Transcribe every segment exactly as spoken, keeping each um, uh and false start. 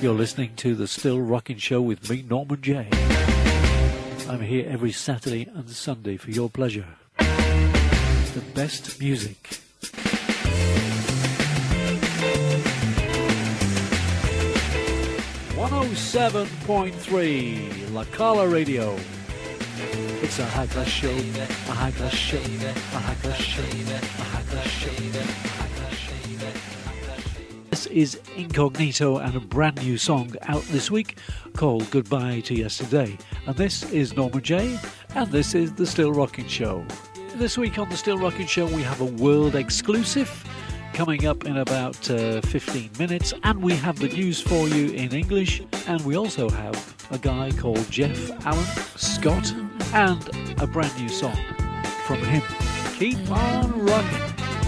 You're listening to The Still Rockin' Show with me, Norman J. I'm here every Saturday and Sunday for your pleasure. The best music. one oh seven point three La Cala Radio. It's a high-class show, a high-class show, a high-class show, a high-class show, a high-class show. This is Incognito and a brand new song out this week called Goodbye to Yesterday. And this is Norman J, and this is The Still Rockin' Show. This week on The Still Rockin' Show we have a world exclusive coming up in about uh, fifteen minutes, and we have the news for you in English, and we also have a guy called Jeff Allen Scott and a brand new song from him. Keep on rocking.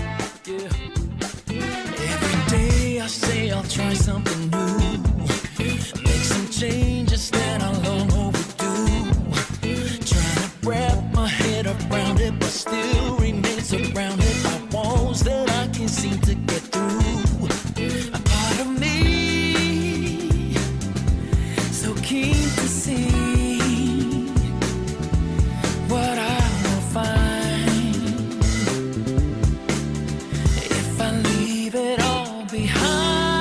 I say I'll try something new, make some changes that are long overdue. Trying to wrap my head around it, but still remain surrounded by walls that I can't seem to get through. A part of me, so keen to see what I will find if I leave it all behind.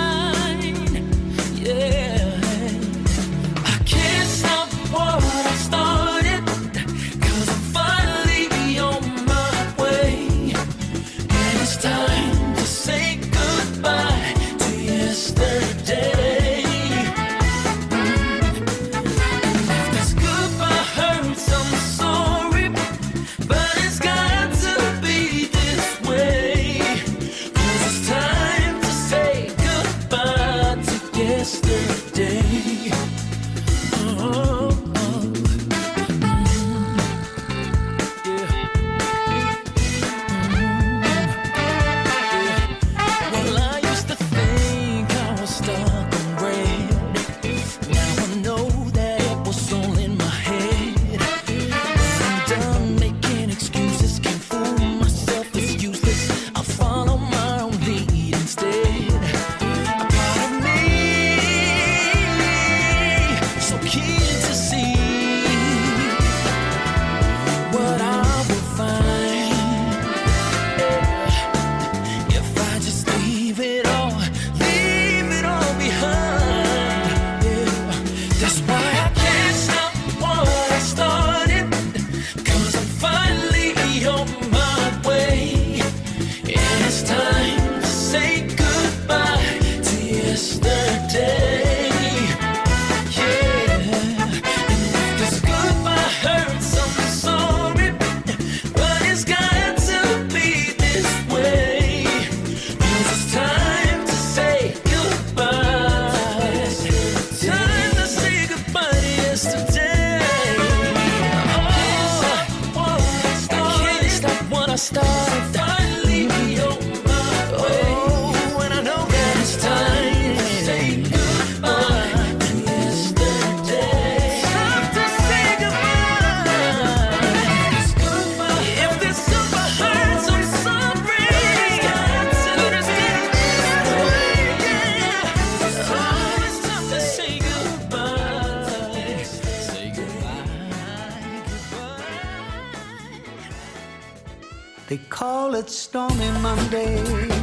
They call it Stormy Monday.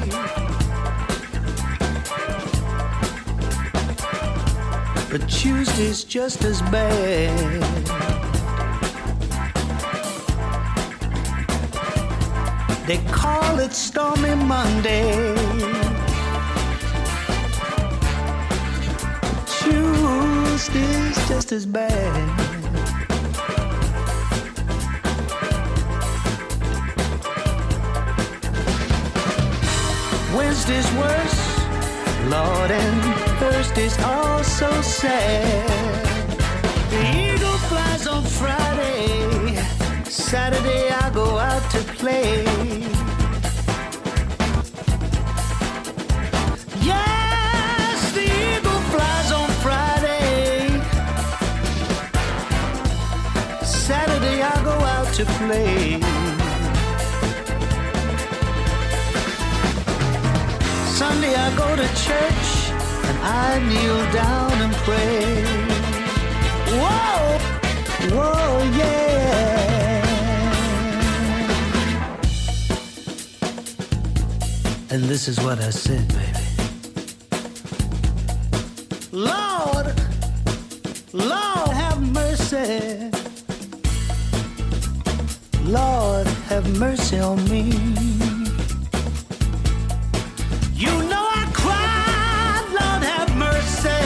But Tuesday's just as bad. They call it Stormy Monday. Tuesday's just as bad. Wednesday's worse, Lord, and Thursday's all so sad. The eagle flies on Friday, Saturday I go out to play. Yes, the eagle flies on Friday, Saturday I go out to play. Sunday I go to church and I kneel down and pray. Whoa, whoa, yeah. And this is what I said, baby. Lord, Lord have mercy. Lord have mercy on me. You know I cried, Lord have mercy.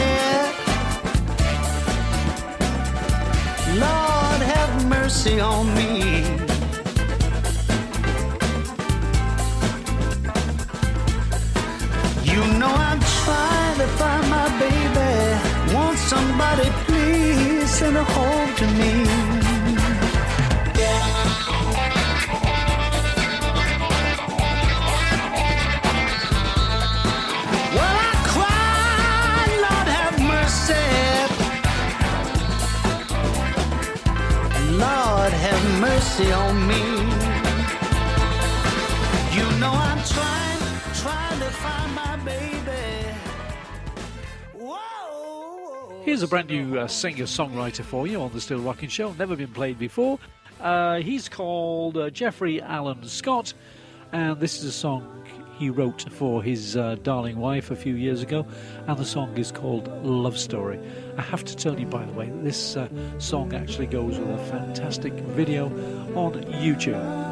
Lord have mercy on me. You know I'm trying to find my baby. Won't somebody please send her home to me? Well, I cried, Lord have mercy. Lord have mercy on me. You know I'm trying, trying to find my baby. Whoa. Here's a brand new uh, singer-songwriter for you on the Still Rockin' Show. Never been played before. Uh, he's called uh, Jeffrey Allen Scott, and this is a song he wrote for his uh, darling wife a few years ago, and the song is called Love Story. I have to tell you, by the way, that this uh, song actually goes with a fantastic video on YouTube.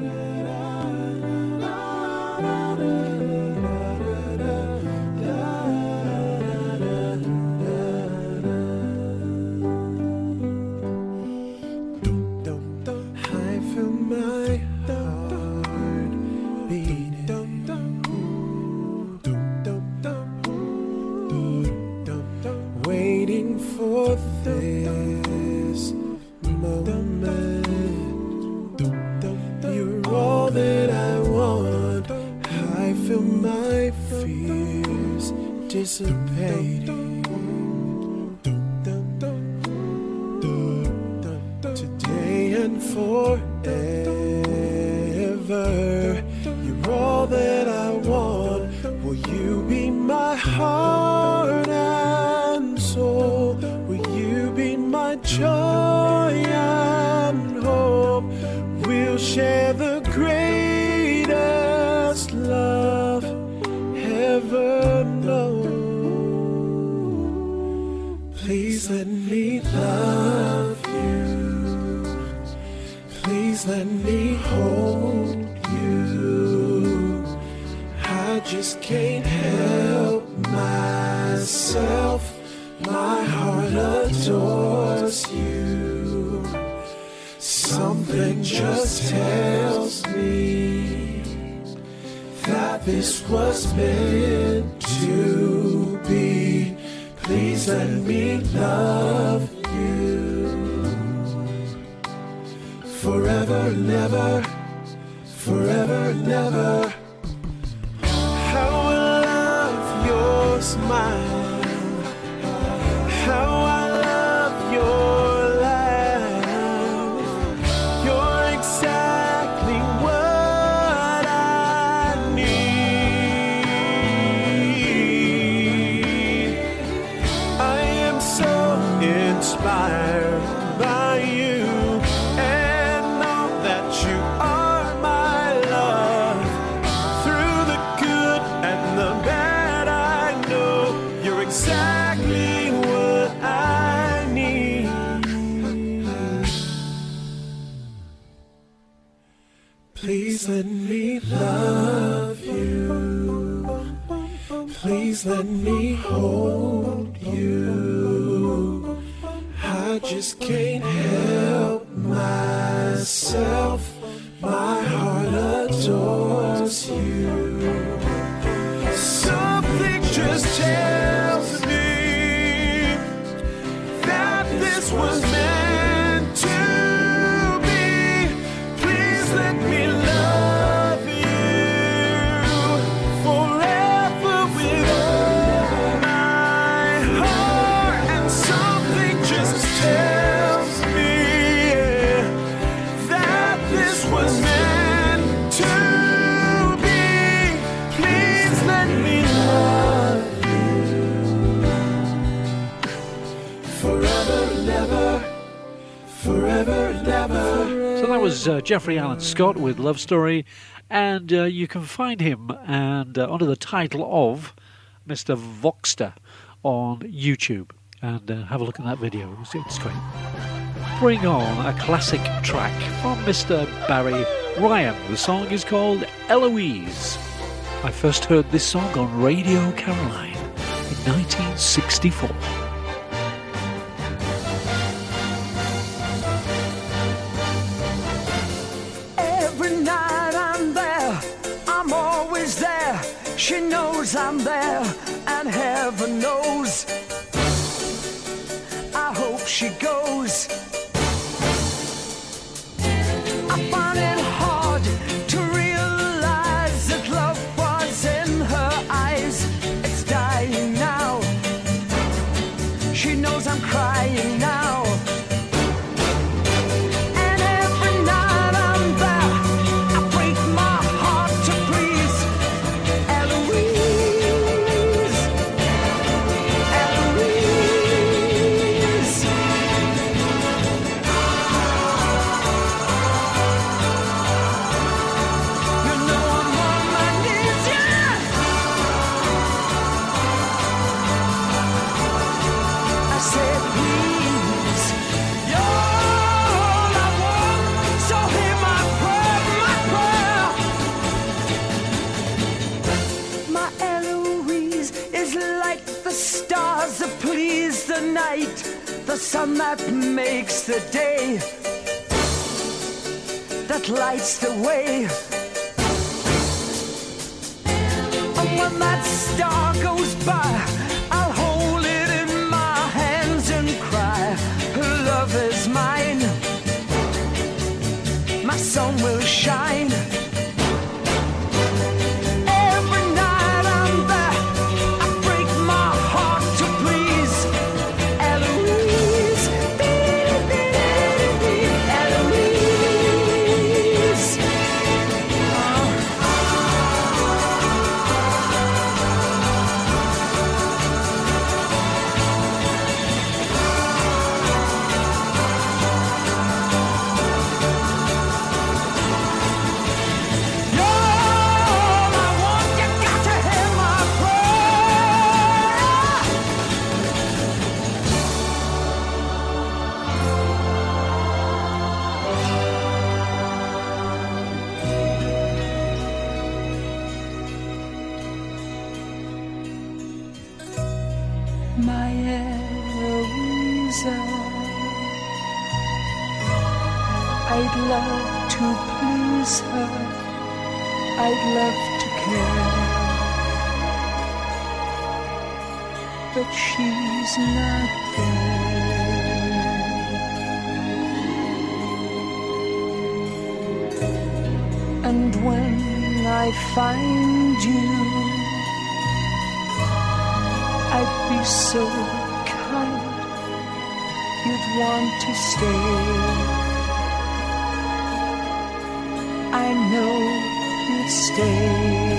Dissipating today and forever. You're all that I want. Will you be my heart and soul? Will you be my joy and hope? We'll share the greatest love ever known. Please let me love you. Please let me hold you. I just can't help myself. My heart adores you. Something just tells me that this was meant to be. Please let me love you forever and ever, forever and ever. How I love your smile, how I love your laugh. You're exactly what I need. I am so inspired by you, and know that you are my love. Through the good and the bad, I know you're exactly what I need. Please let me love you. Please let me hold you. I just can't help myself. My heart adores you. Something just tells me that this was meant to be. Please let me love you forever with all my heart. And something just tells me that this was meant to be. was uh, Jeffrey Allen Scott with Love Story, and uh, you can find him and uh, under the title of Mister Voxter on YouTube, and uh, have a look at that video. It's, it's great. Bring on a classic track from Mister Barry Ryan. The song is called Eloise. I first heard this song on Radio Caroline in nineteen sixty-four. Every night I'm there, I'm always there. She knows I'm there, and heaven knows I hope she goes. I find it hard to realize that love was in her eyes. It's dying now. She knows I'm crying now. And every night I'm there, I break my heart to please Eloise. Eloise. You know I'm on my knees, yeah. I said, please, you're all I want, so hear my prayer, my prayer. My Eloise is like the stars that please the night, the sun that makes the day, that lights the way. And when that star goes by, I'll hold it in my hands and cry, her love is mine, my sun will shine. Every night I'm there, I break my heart to please Eloise. Eloise. My Eloisa, I'd love to please her, I'd love to care, but she's not there. And when I find you, I'd be so kind, you'd want to stay. I know you'd stay.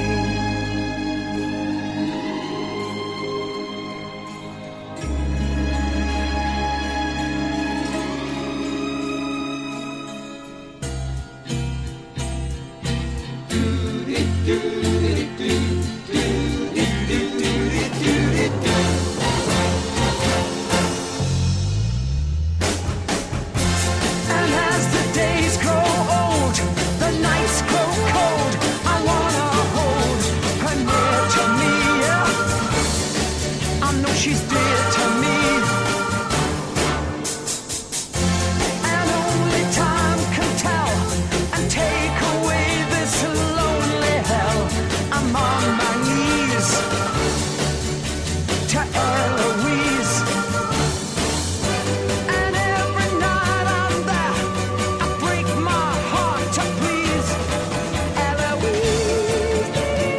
And as the days grow old, the nights grow cold, I wanna hold her near to me, yeah. I know she's dear to me, and only time can tell and take away this lonely hell. I'm on my knees to Eloise. And every night I'm there, I break my heart to please Eloise.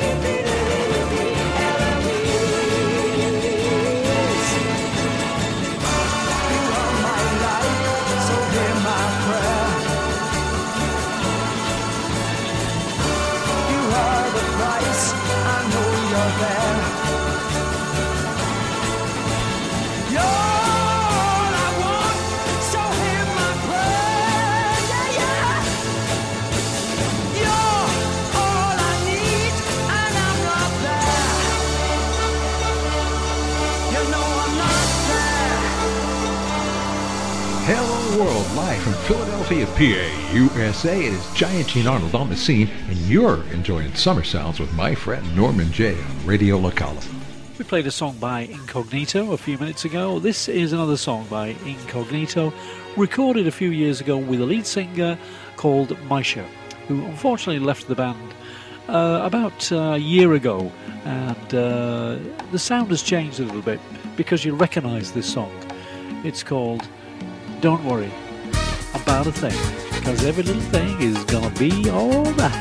Eloise. You are my life, so hear my prayer. You are the price, I know you're there. You're all I want, so hear my prayer. Yeah, yeah. world, live from Philadelphia, P A, U S A. It is Giant Gene Arnold on the scene, and you're enjoying Summer Sounds with my friend Norman Jay on Radio La Cala. We played a song by Incognito a few minutes ago. This is another song by Incognito, recorded a few years ago with a lead singer called Misha, who unfortunately left the band uh, about a year ago, and uh, the sound has changed a little bit because you recognise this song. It's called Don't Worry About a Thing, because every little thing is gonna be alright.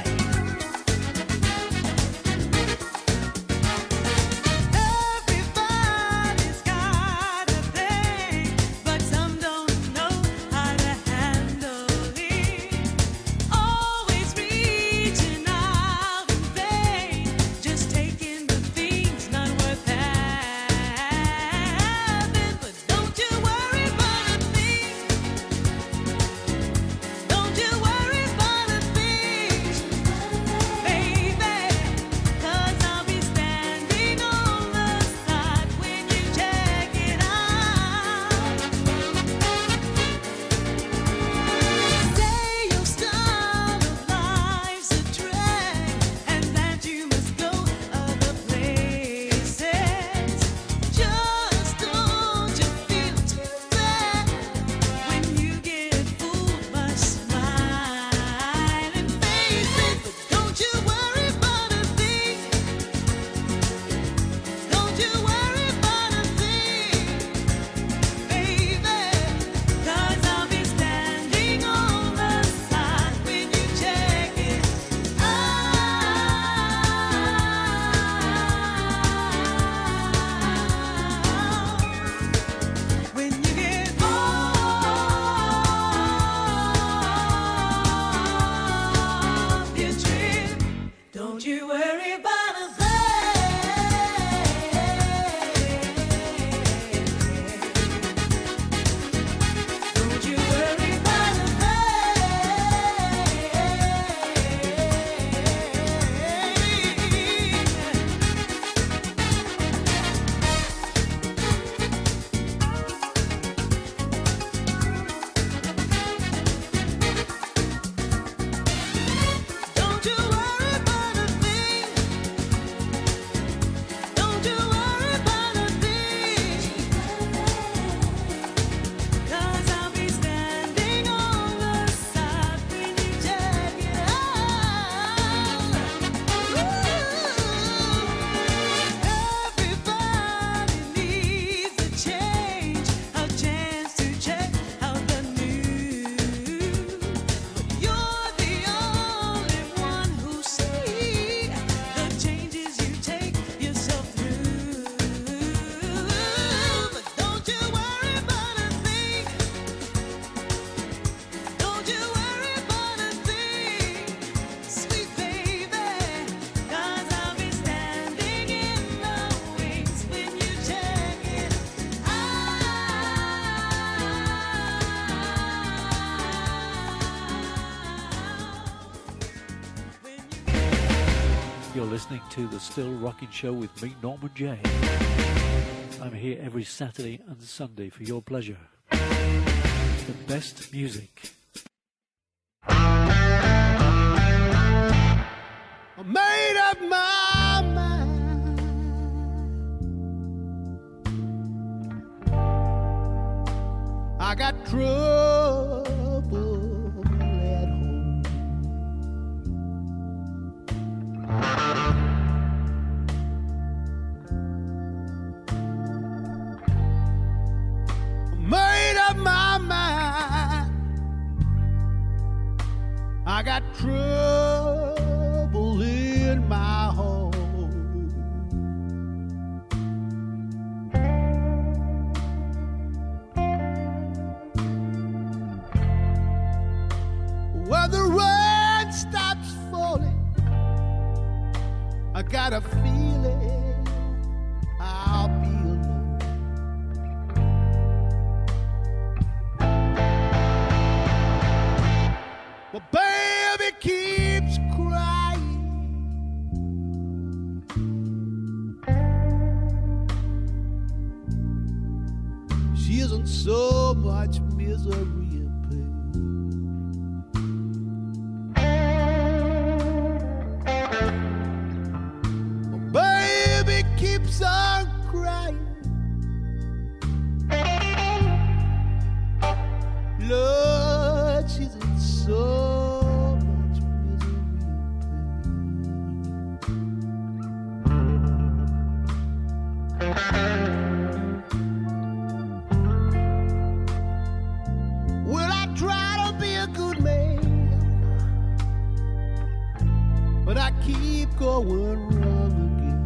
Listening to the Still Rocking Show with me, Norman Jay. I'm here every Saturday and Sunday for your pleasure. The best music. I made up my mind. I got trouble at home. Made up my mind. I got trouble in my home. When the rain stops falling, I got a feeling I'll be alone. My baby keeps crying. She isn't so much misery. but I keep going wrong again.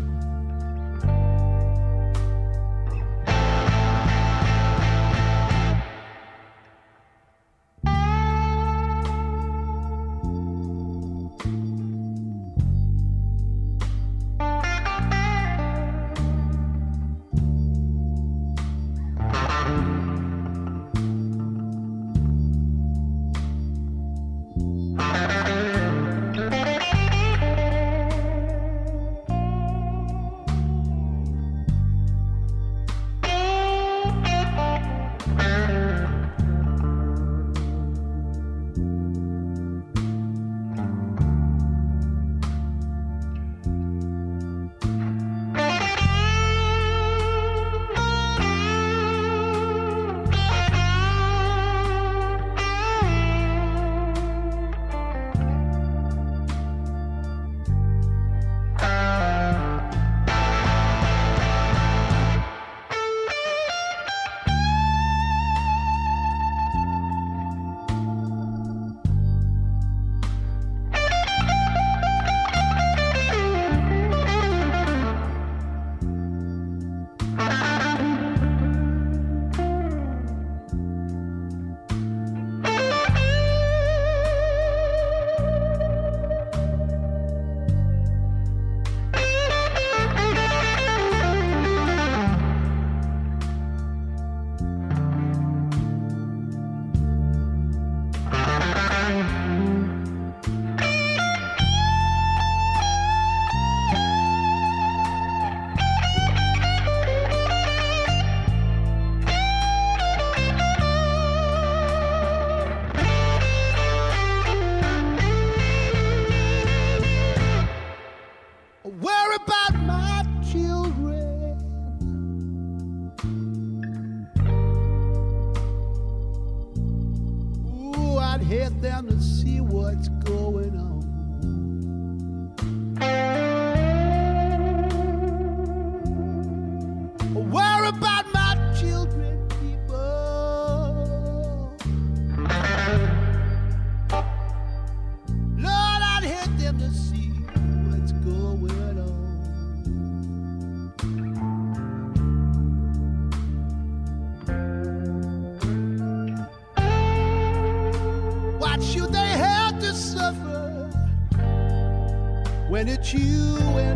When it's you and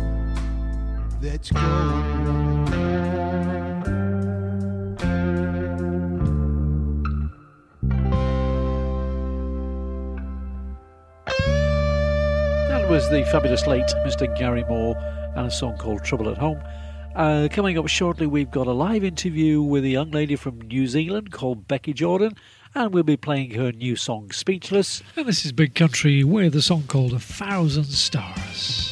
me that's going wrong. That was the fabulous late Mister Gary Moore and a song called Trouble at Home. Uh, coming up shortly, we've got a live interview with a young lady from New Zealand called Becky Jordan, and we'll be playing her new song, Speechless. And this is Big Country with a song called A Thousand Stars.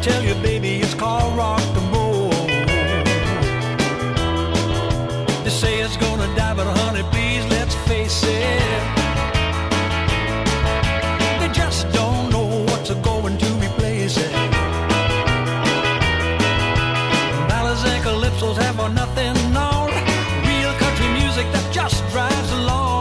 tell you, baby, it's called rock and roll. They say it's gonna die, but honey, please, let's face it. They just don't know what's going to replace it. Ballads and calypsos have for nothing known. Real country music that just drives along.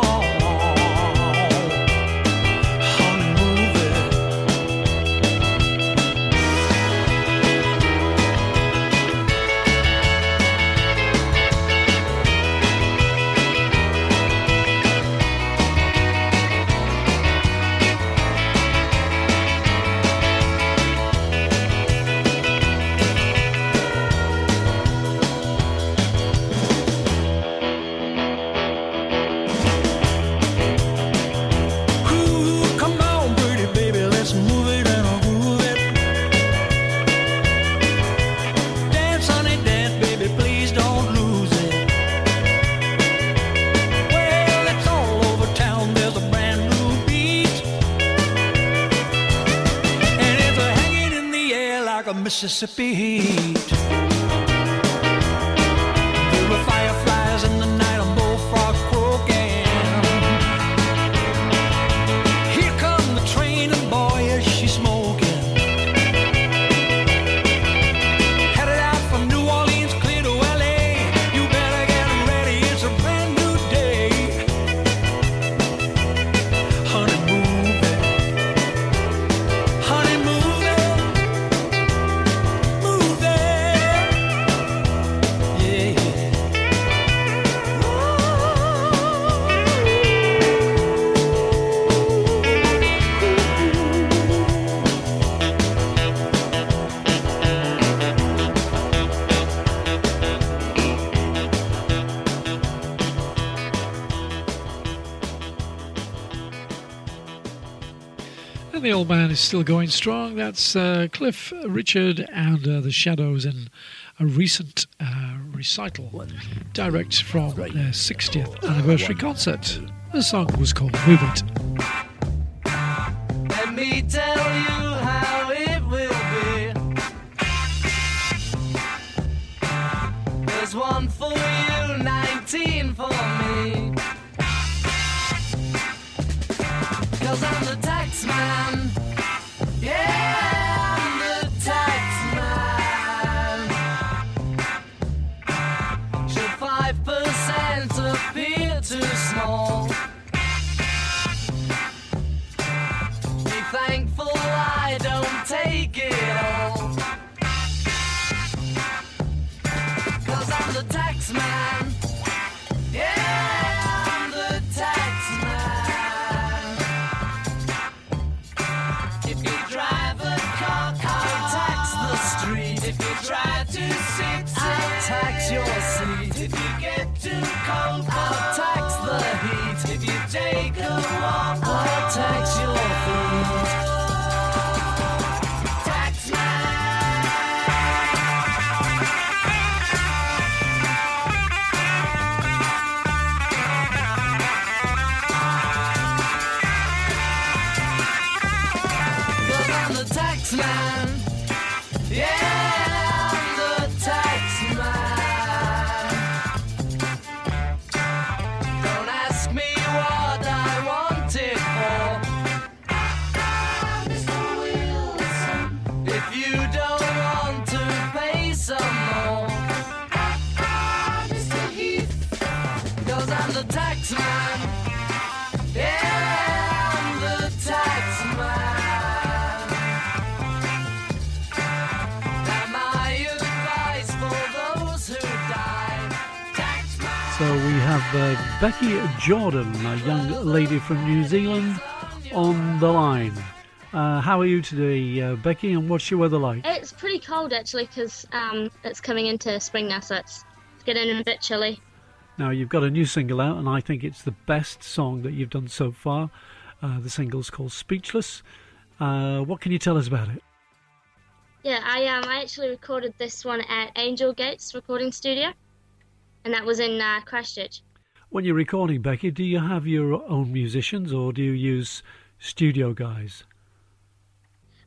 Mississippi heat. There were fireflies in the night and bullfrog croaking. Here come the train and boy is she smoking. Headed out from New Orleans clear to L A. You better get ready, it's a brand new day. Honey, move it. Honey, move it. And the old man is still going strong. That's uh, Cliff Richard and uh, the Shadows in a recent uh, recital, direct from their sixtieth anniversary concert. The song was called Move It. Let me tell you how it will be. There's one for you, nineteen for me. 'Cause I'm the tax man. Yeah, I'm the tax man. Should five percent appear too small? Be thankful I don't take it all. 'Cause I'm the tax man. Yeah, I'm the tax man. If you drive a car, I'll tax the street. If you try to sit, I'll tax your seat. If you get too cold, I'll tax the heat. If you take a walk, I'll tax your food. Tax tax man. Yeah, I'm the tax man. Don't ask me what I want it for. Mister Wilson. If you don't want to pay some more. Mister Heath. 'Cause I'm the tax man. Yeah, I'm the tax man. So we have uh, Becky Jordan, a young lady from New Zealand, on the line. Uh, how are you today, uh, Becky, and what's your weather like? It's pretty cold, actually, because um, it's coming into spring now, so it's, it's getting a bit chilly. Now, you've got a new single out, and I think it's the best song that you've done so far. Uh, the single's called Speechless. Uh, what can you tell us about it? Yeah, I um I actually recorded this one at Angel Gates Recording Studio, and that was in uh, Christchurch. When you're recording, Becky, do you have your own musicians or do you use studio guys?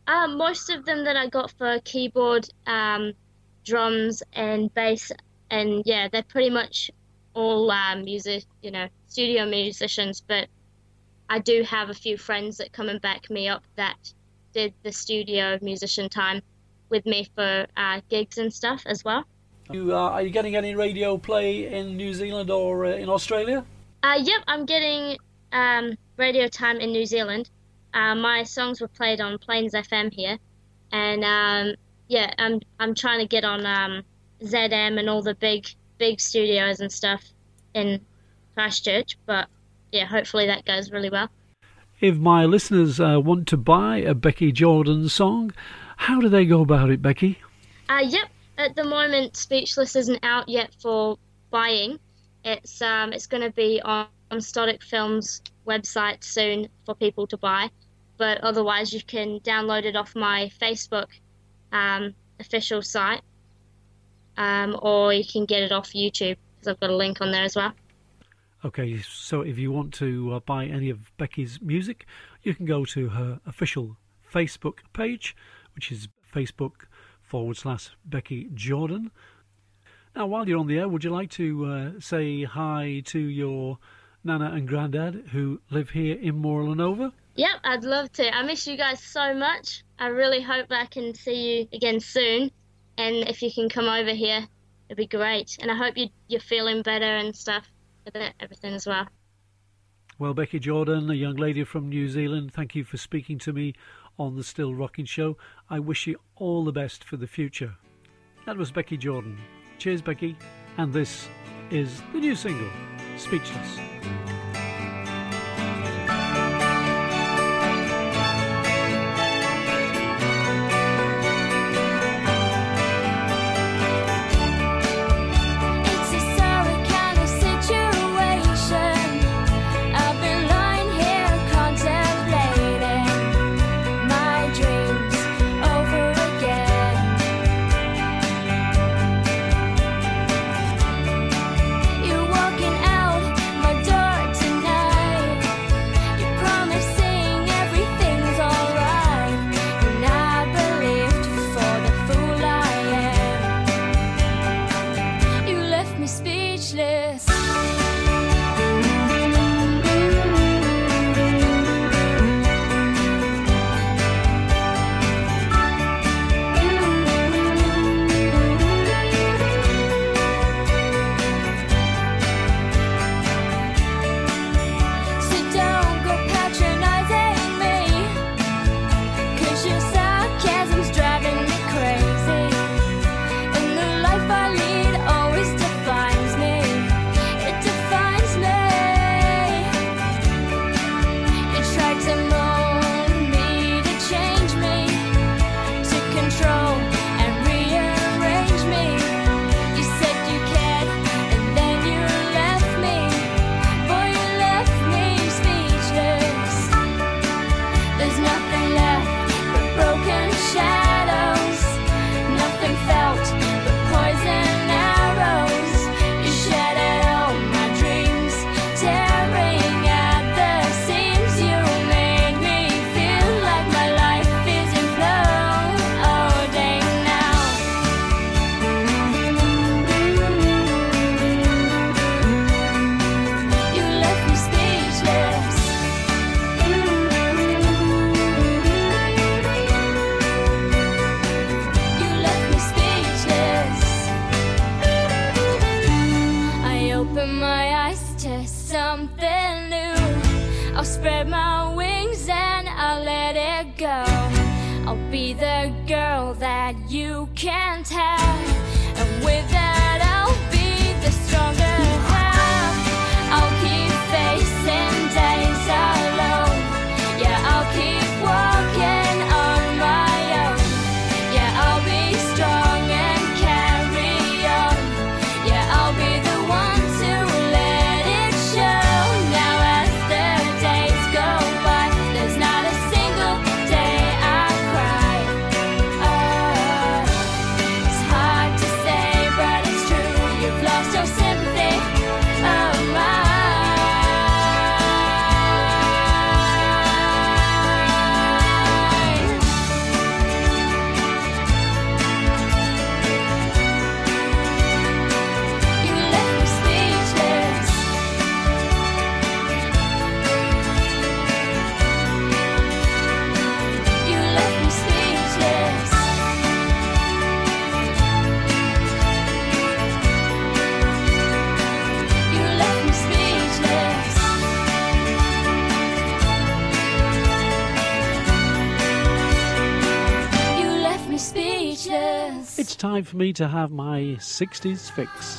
Uh, most of them that I got for keyboard, um, drums, and bass, and yeah, they're pretty much all uh, music, you know, studio musicians. But I do have a few friends that come and back me up that did the studio musician time with me for uh, gigs and stuff as well. You, uh, are you getting any radio play in New Zealand or uh, in Australia? Uh, yep, I'm getting um, radio time in New Zealand. Uh, my songs were played on Plains F M here, and um, yeah, I'm I'm trying to get on um, Z M and all the big big studios and stuff in Christchurch. But yeah, hopefully that goes really well. If my listeners uh, want to buy a Becky Jordan song, how do they go about it, Becky? Uh, yep. At the moment, Speechless isn't out yet for buying. It's um it's going to be on, on Stodic Films website soon for people to buy. But otherwise, you can download it off my Facebook um, official site, um, or you can get it off YouTube because I've got a link on there as well. Okay, so if you want to uh, buy any of Becky's music, you can go to her official Facebook page, which is Facebook forward slash Becky Jordan. Now, while you're on the air, would you like to uh, say hi to your Nana and Grandad who live here in Morelanova? Yep, I'd love to. I miss you guys so much. I really hope I can see you again soon. And if you can come over here, it'd be great. And I hope you, you're feeling better and stuff with everything as well. Well, Becky Jordan, a young lady from New Zealand, thank you for speaking to me on the Still Rocking Show. I wish you all the best for the future. That was Becky Jordan. Cheers, Becky. And this is the new single, Speechless. it's time for me to have my sixties fix.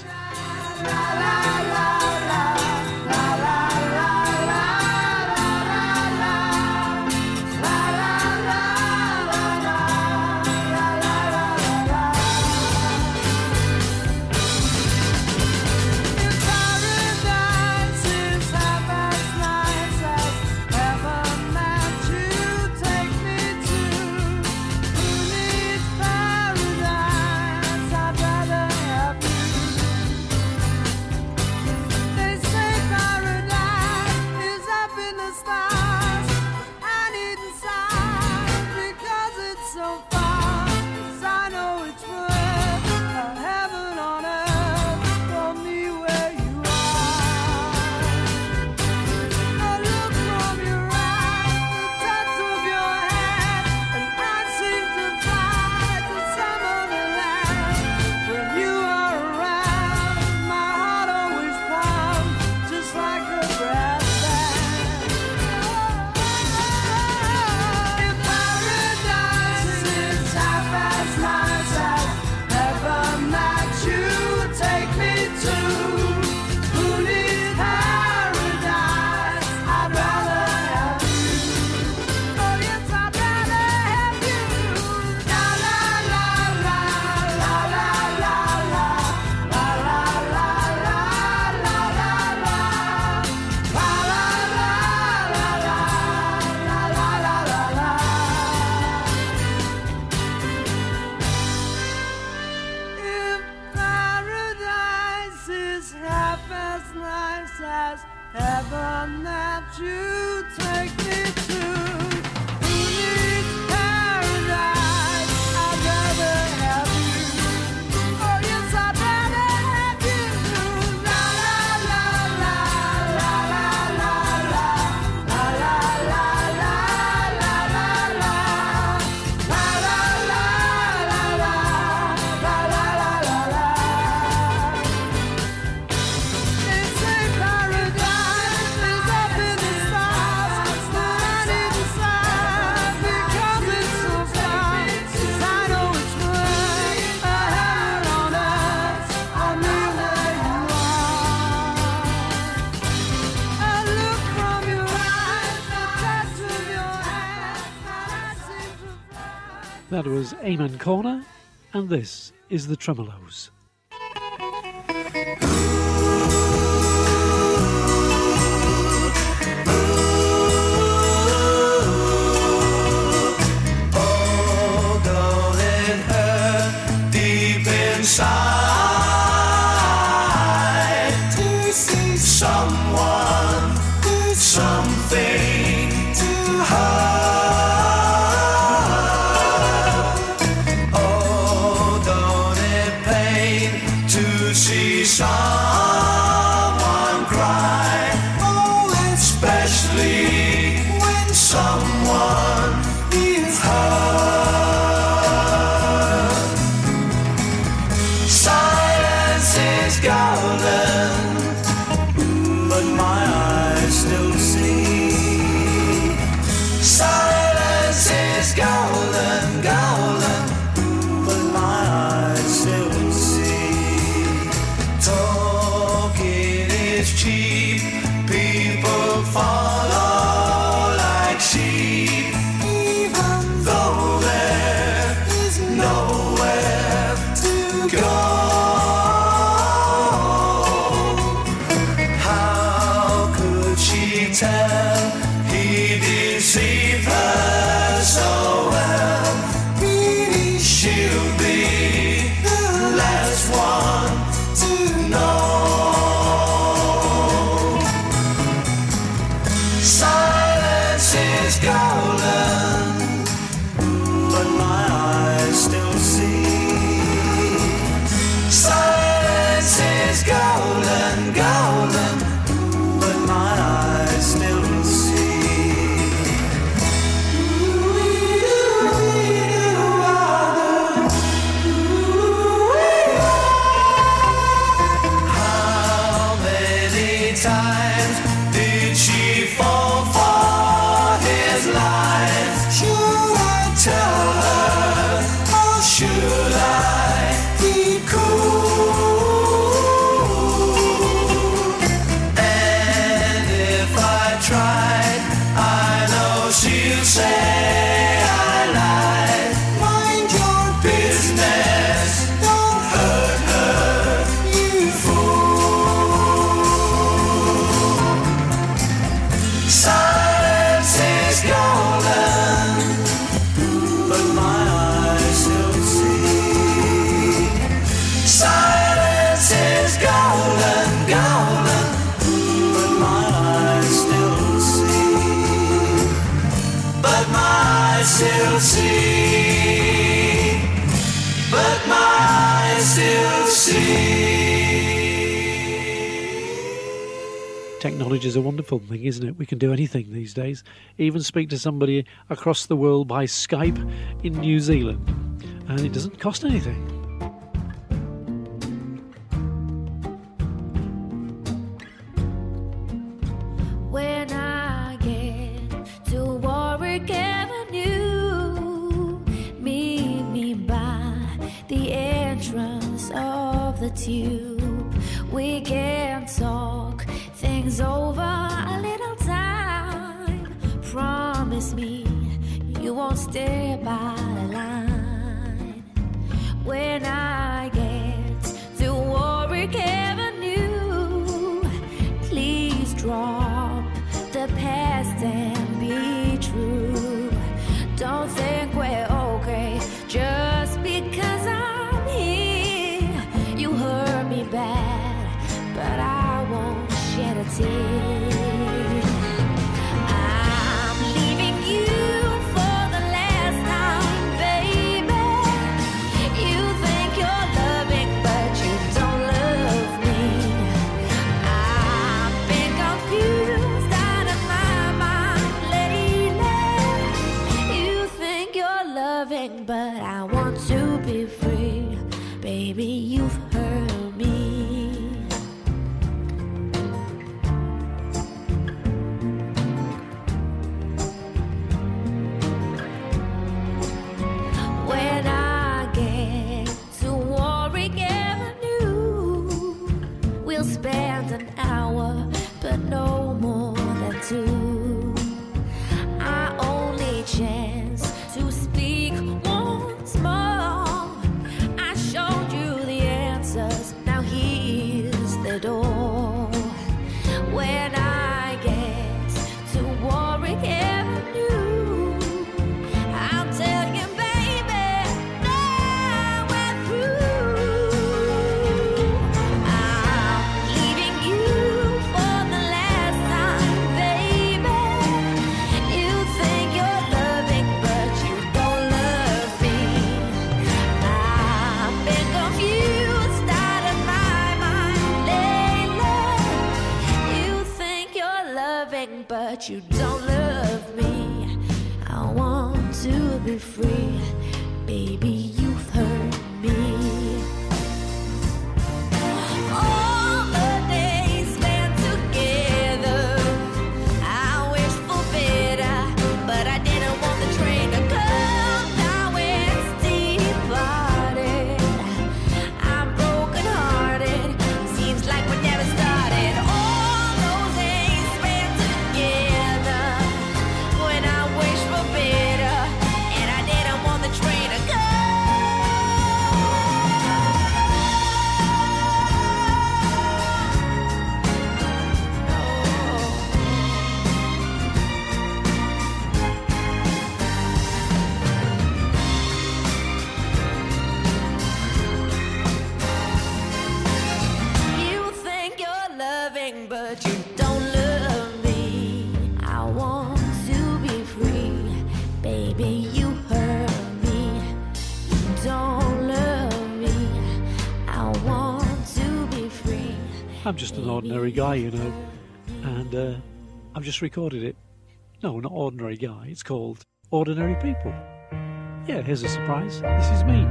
That was Eamon Corner, and this is the Tremolos. Oh, don't it hurt deep inside to see someone, something to hurt. Someone cry, oh, especially when someone is hurt. Silence is golden, but my eyes still see. Silence is golden, golden, but my eyes still see. Talking is cheap, people follow like sheep, even though there is nowhere to go. How could she tell he deceived her so well? still see, but my eyes still see. Technology is a wonderful thing, isn't it? We can do anything these days. Even speak to somebody across the world by Skype in New Zealand. And it doesn't cost anything. When I get to Warwick Avenue, meet me by the entrance of the tube. We can talk things over a little time. Promise me you won't stay by the line. When I get to Warwick Avenue, please drop the past and be true. Don't think we're okay just because I'm here. You hurt me bad, but I won't shed a tear. I'm leaving you for the last time, baby. You think you're loving, but you don't love me. I've been confused out of my mind lately. You think you're loving, but I want to be free. Baby, you've hurt me. When I get to Warwick Avenue, we'll spend an hour, but no more than two. Our only chance to speak once more. I showed you the answers, now here's the door. When I get to Warwick Avenue, I'll tell you, baby, now we're through. I'm leaving you for the last time, baby. You think you're loving, but you don't love me. I've been confused out of my mind lately. You think you're loving, but you don't love me. I want to be free, baby, you've hurt me. All the days spent together, I wish for better, but I didn't want the train to come. Now it's departed. I'm broken hearted. Seems like we never started. All those days spent together, when I wish for better, and I didn't want the train to come. You think you're loving, but you don't love me. I want to be free, baby, you hurt me. You don't love me. I want to be free. I'm just an ordinary guy, you know. And uh, I've just recorded it. No, not ordinary guy. It's called Ordinary People. Yeah, here's a surprise. This is me.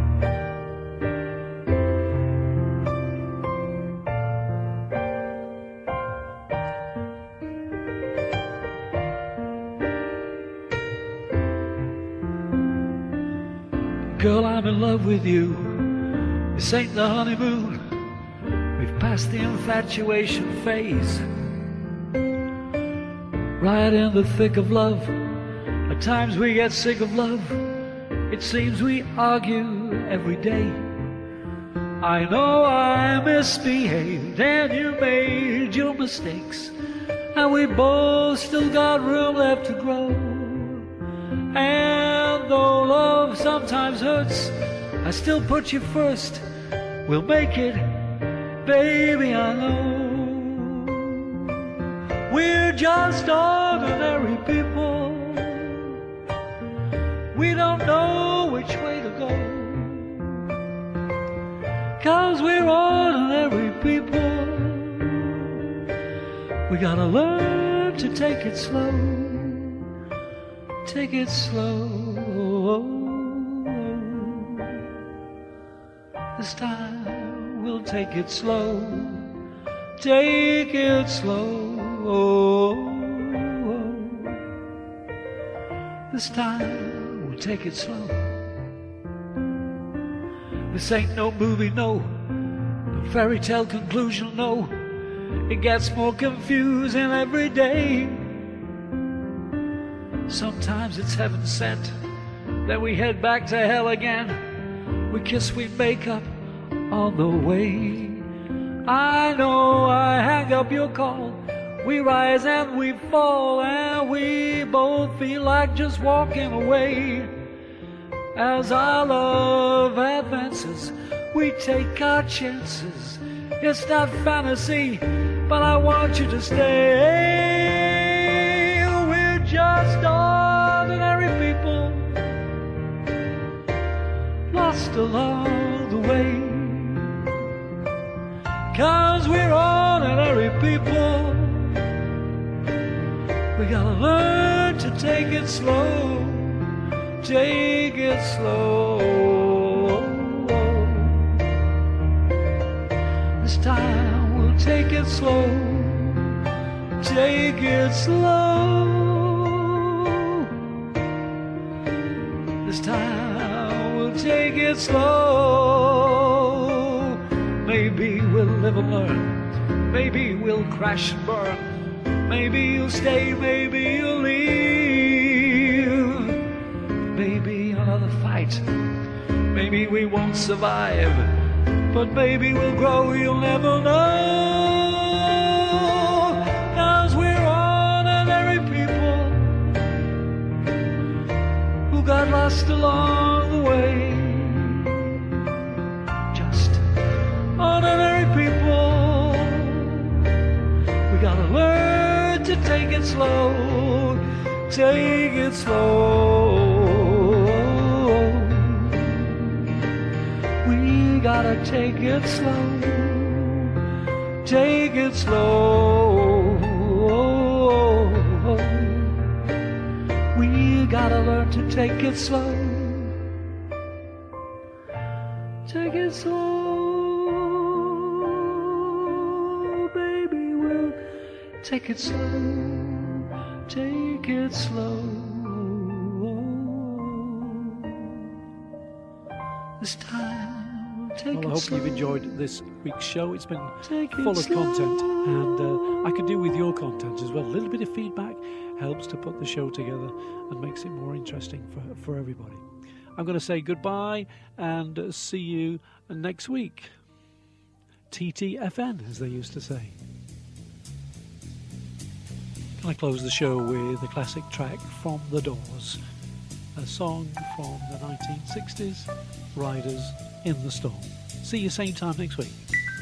Girl, I'm in love with you. This ain't the honeymoon. We've passed the infatuation phase. Right in the thick of love. At times we get sick of love. It seems we argue every day. I know I misbehaved and you made your mistakes, and we both still got room left to grow. And though love sometimes hurts, I still put you first. We'll make it, baby, I know. We're just ordinary people, we don't know which way to go. 'Cause we're ordinary people. We gotta learn to take it slow. Take it slow. This time we'll take it slow. Take it slow. This time we'll take it slow. This ain't no movie, no. No fairy tale conclusion, no. It gets more confusing every day. Sometimes it's heaven sent, then we head back to hell again. We kiss, we make up on the way. I know I hang up your call. We rise and we fall, and we both feel like just walking away. As our love advances, we take our chances. It's not fantasy, but I want you to stay. We're just ordinary people, lost along the way. 'Cause we're ordinary people. We gotta learn to take it slow. Take it slow. This time we'll take it slow. Take it slow. This time we'll take it slow. Maybe we'll live and learn. Maybe we'll crash and burn. Maybe you'll stay, maybe you'll leave. Maybe another fight. Maybe we won't survive. But maybe we'll grow, you'll never know. 'Cause we're ordinary people who got lost along the way. Just ordinary people. We gotta learn to take it slow. Take it slow. We gotta take it slow. Take it slow. We gotta learn to take it slow. Take it slow, baby, we'll take it slow. Take it slow. This time, take Well, I it hope slow. you've enjoyed this week's show. It's been Take it full of slow. content, and uh, I could do with your content as well. A little bit of feedback helps to put the show together and makes it more interesting for, for everybody. I'm going to say goodbye and uh, see you next week. T T F N, as they used to say. Can I close the show with a classic track from The Doors? A song from the nineteen sixties, Riders in the Storm. See you same time next week.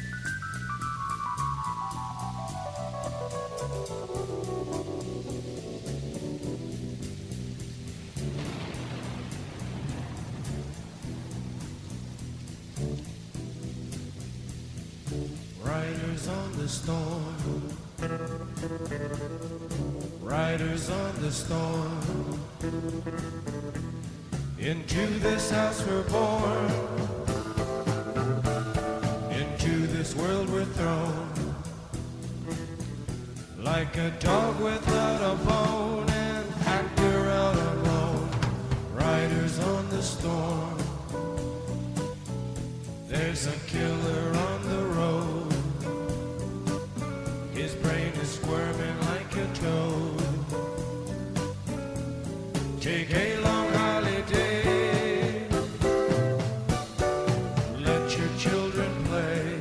Riders on the storm, riders on the storm. Into this house we're born, into this world we're thrown. Like a dog without a bone and packed around alone. Riders on the storm. There's a killer on the road. His brain is squirming like a toad. Take a long holiday. Let your children play.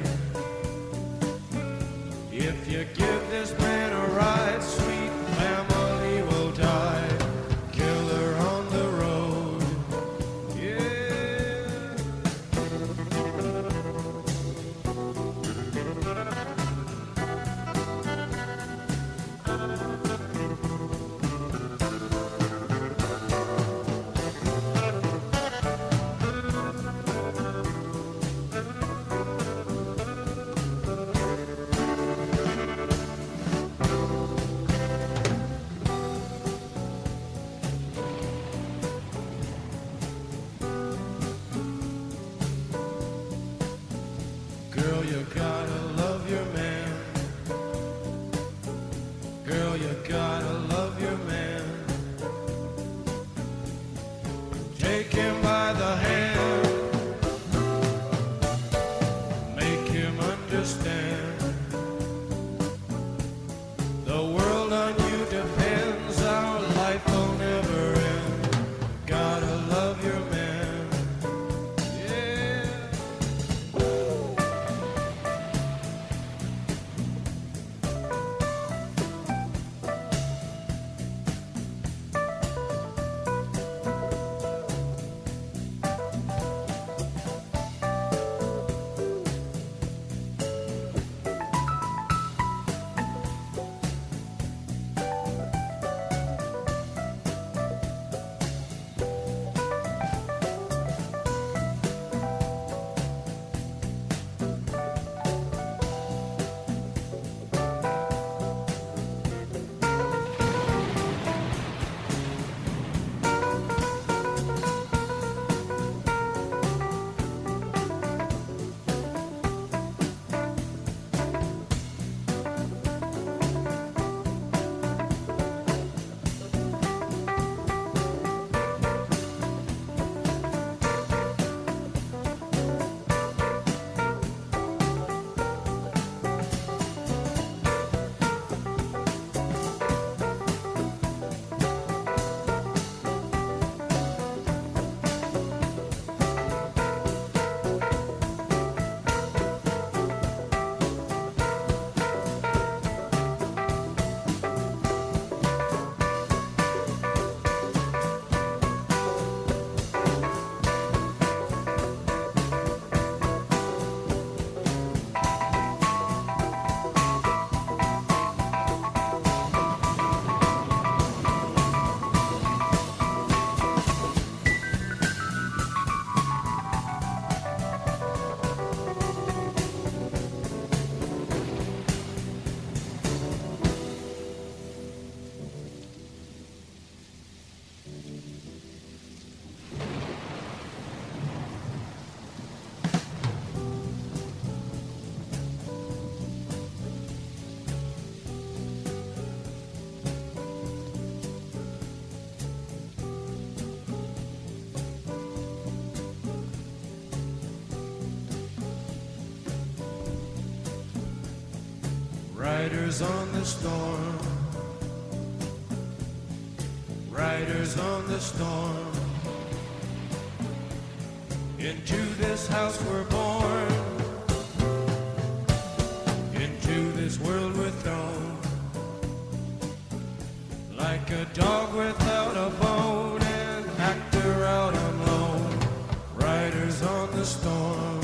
If you give this man a ride, sweet family will die. Killer on the road. Yeah. Girl, you gotta love your man. Girl, you gotta love your man. Take him by the hand. Make him understand. The world on you depends. Our life will never end. Gotta love your man. Yeah. Riders on the storm, riders on the storm. Into this house we're born, into this world we're thrown. Like a dog without a bone, an actor out on loan. Riders on the storm.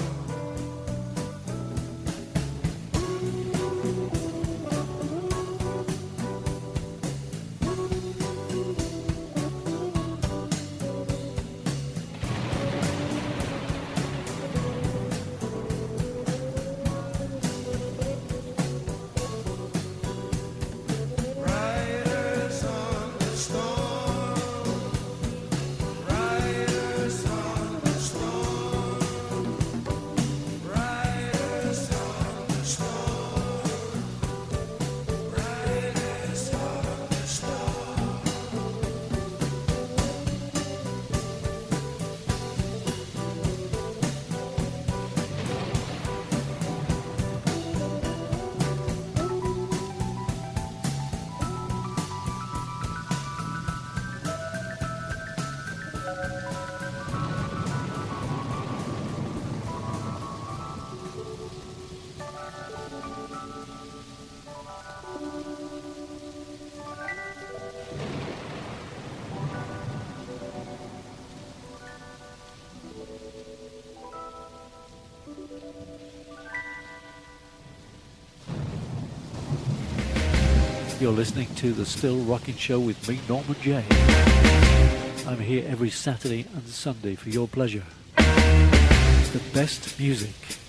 You're listening to The Still Rocking Show with me, Norman J. I'm here every Saturday and Sunday for your pleasure. The best music